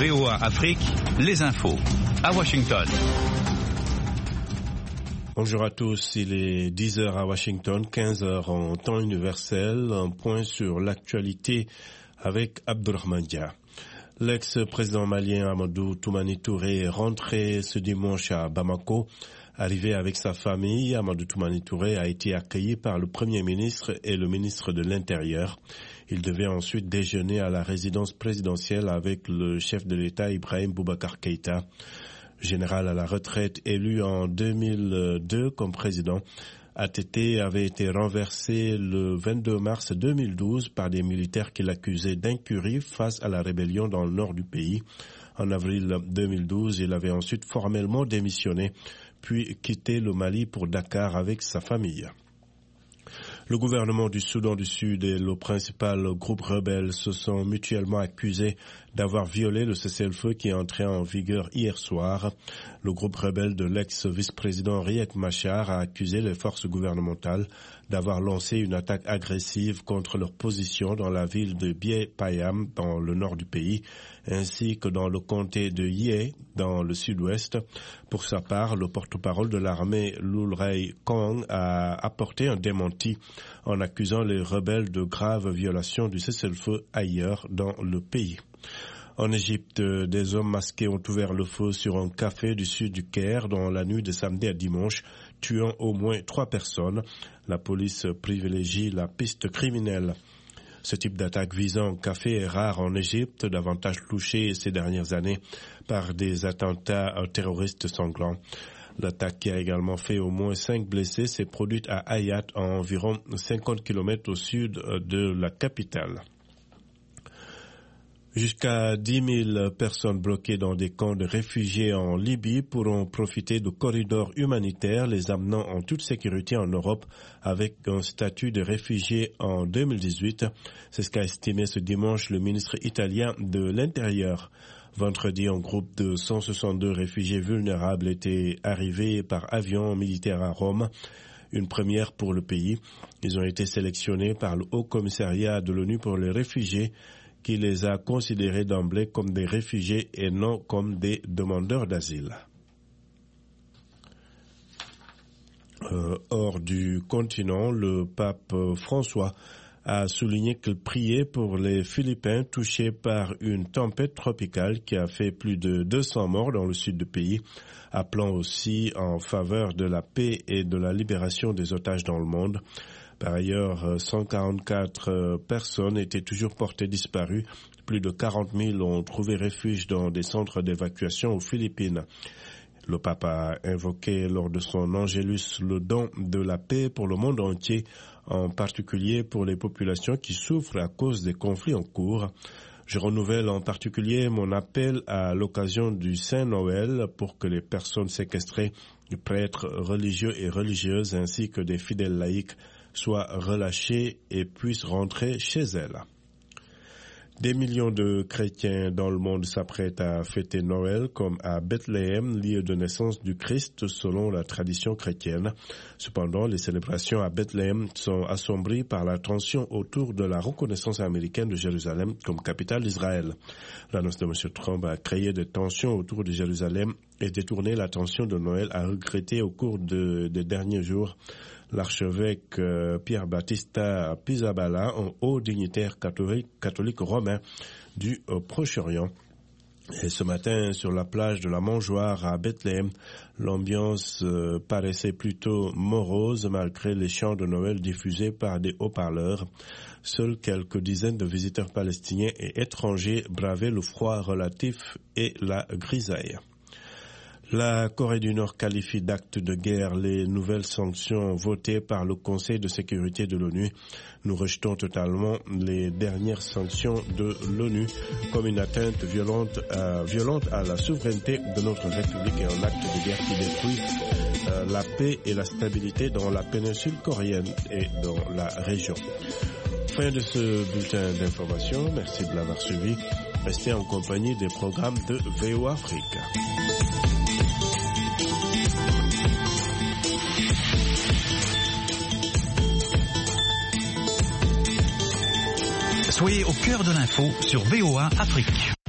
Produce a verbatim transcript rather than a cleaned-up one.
V O A Afrique, les infos, à Washington. Bonjour à tous, il est dix heures à Washington, quinze heures en temps universel, un point sur l'actualité avec Abdourahmane Dia. L'ex-président malien Amadou Toumani Touré est rentré ce dimanche à Bamako. Arrivé avec sa famille, Amadou Toumani Touré a été accueilli par le Premier ministre et le ministre de l'Intérieur. Il devait ensuite déjeuner à la résidence présidentielle avec le chef de l'État Ibrahim Boubacar Keïta. Général à la retraite élu en deux mille deux comme président, A T T avait été renversé le vingt-deux mars deux mille douze par des militaires qui l'accusaient d'incurie face à la rébellion dans le nord du pays. En avril deux mille douze, il avait ensuite formellement démissionné, puis quitté le Mali pour Dakar avec sa famille. Le gouvernement du Soudan du Sud et le principal groupe rebelle se sont mutuellement accusés d'avoir violé le cessez-le-feu qui est entré en vigueur hier soir. Le groupe rebelle de l'ex-vice-président Riek Machar a accusé les forces gouvernementales d'avoir lancé une attaque agressive contre leur position dans la ville de Bié Payam dans le nord du pays, ainsi que dans le comté de Yé dans le sud-ouest. Pour sa part, le porte-parole de l'armée Lulrey Kong a apporté un démenti en accusant les rebelles de graves violations du cessez-le-feu ailleurs dans le pays. En Égypte, des hommes masqués ont ouvert le feu sur un café du sud du Caire dans la nuit de samedi à dimanche, tuant au moins trois personnes. La police privilégie la piste criminelle. Ce type d'attaque visant un café est rare en Égypte, davantage touché ces dernières années par des attentats terroristes sanglants. L'attaque qui a également fait au moins cinq blessés s'est produite à Hayat, à environ cinquante kilomètres au sud de la capitale. Jusqu'à dix mille personnes bloquées dans des camps de réfugiés en Libye pourront profiter de corridors humanitaires les amenant en toute sécurité en Europe avec un statut de réfugié en deux mille dix-huit. C'est ce qu'a estimé ce dimanche le ministre italien de l'Intérieur. Vendredi, un groupe de cent soixante-deux réfugiés vulnérables était arrivé par avion militaire à Rome. Une première pour le pays. Ils ont été sélectionnés par le Haut Commissariat de l'ONU pour les réfugiés qui les a considérés d'emblée comme des réfugiés et non comme des demandeurs d'asile. Euh, hors du continent, le pape François a souligné qu'il priait pour les Philippins touchés par une tempête tropicale qui a fait plus de deux cents morts dans le sud du pays, appelant aussi en faveur de la paix et de la libération des otages dans le monde. Par ailleurs, cent quarante-quatre personnes étaient toujours portées disparues. Plus de quarante mille ont trouvé refuge dans des centres d'évacuation aux Philippines. Le pape a invoqué lors de son Angélus le don de la paix pour le monde entier, en particulier pour les populations qui souffrent à cause des conflits en cours. Je renouvelle en particulier mon appel à l'occasion du Saint-Noël pour que les personnes séquestrées, prêtres religieux et religieuses ainsi que des fidèles laïcs soient relâchées et puissent rentrer chez elles. Des millions de chrétiens dans le monde s'apprêtent à fêter Noël comme à Bethléem, lieu de naissance du Christ selon la tradition chrétienne. Cependant, les célébrations à Bethléem sont assombries par la tension autour de la reconnaissance américaine de Jérusalem comme capitale d'Israël. L'annonce de M. Trump a créé des tensions autour de Jérusalem et détourné l'attention de Noël, a regretté au cours de, des derniers jours l'archevêque euh, Pierre Battista Pizzaballa, un haut dignitaire catholique, catholique romain du euh, Proche-Orient. Et ce matin, sur la plage de la Mangeoire à Bethléem, l'ambiance euh, paraissait plutôt morose malgré les chants de Noël diffusés par des haut-parleurs. Seuls quelques dizaines de visiteurs palestiniens et étrangers bravaient le froid relatif et la grisaille. La Corée du Nord qualifie d'acte de guerre les nouvelles sanctions votées par le Conseil de sécurité de l'ONU. Nous rejetons totalement les dernières sanctions de l'ONU comme une atteinte violente, euh, violente à la souveraineté de notre République et un acte de guerre qui détruit euh, la paix et la stabilité dans la péninsule coréenne et dans la région. Fin de ce bulletin d'information. Merci de l'avoir suivi. Restez en compagnie des programmes de V O A Afrique. Soyez au cœur de l'info sur V O A Afrique.